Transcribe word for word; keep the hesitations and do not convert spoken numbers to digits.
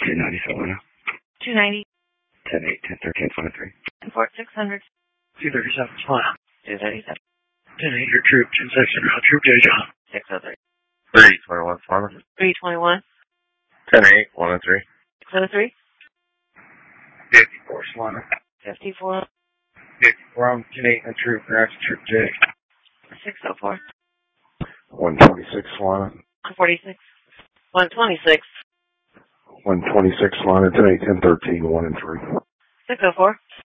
two ninety Solana. two ninety. ten eight, ten thirteen, one three. Fort six hundred. two thirty-seven Solana. two thirty-seven. ten eight, your troop, ten section, route troop, J John. six oh three. three twenty-one Solana. three twenty-one. ten eight, one oh three. six oh three. fifty-four Solana. fifty-four. fifty-four on ten eight, and troop, route troop, J. six oh four. one twenty-six Solana. one forty-six. one twenty-six. one twenty-six Solana, ten eight, ten thirteen, one and three. six oh four.